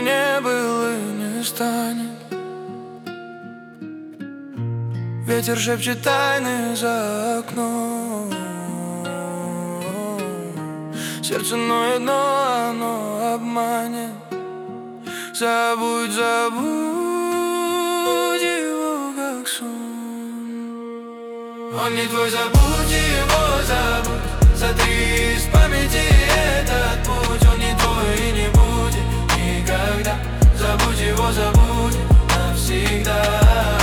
не был и не станет. Ветер шепчет тайны за окном. Сердце ноет, но оно обманет. Забудь, забудь его, как сон. Он не твой, забудь его, забудь. Сотри из памяти этот путь. Он не твой и не будет никогда. Забудь его, забудь навсегда.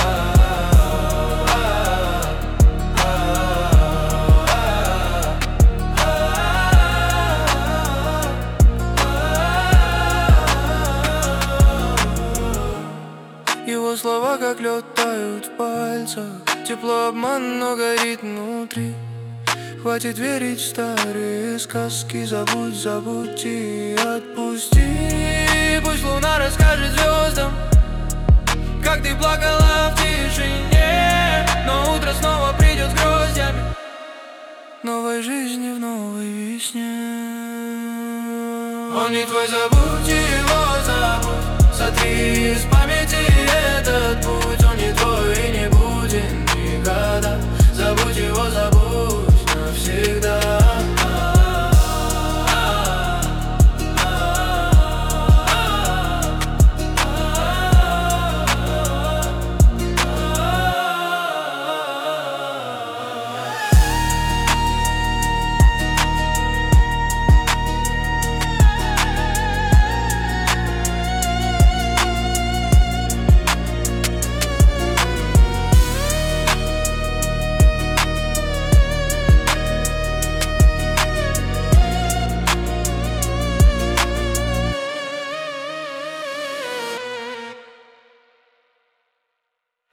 Его слова как лед тают в пальцах. Тепло обман, но горит внутри. Хватит верить в старые сказки. Забудь, забудь и отпусти. Пусть луна расскажет звездам, как ты плакала в тишине. Но утро снова придет с гроздями новой жизни в новой весне. Он не твой, забудь его, забудь.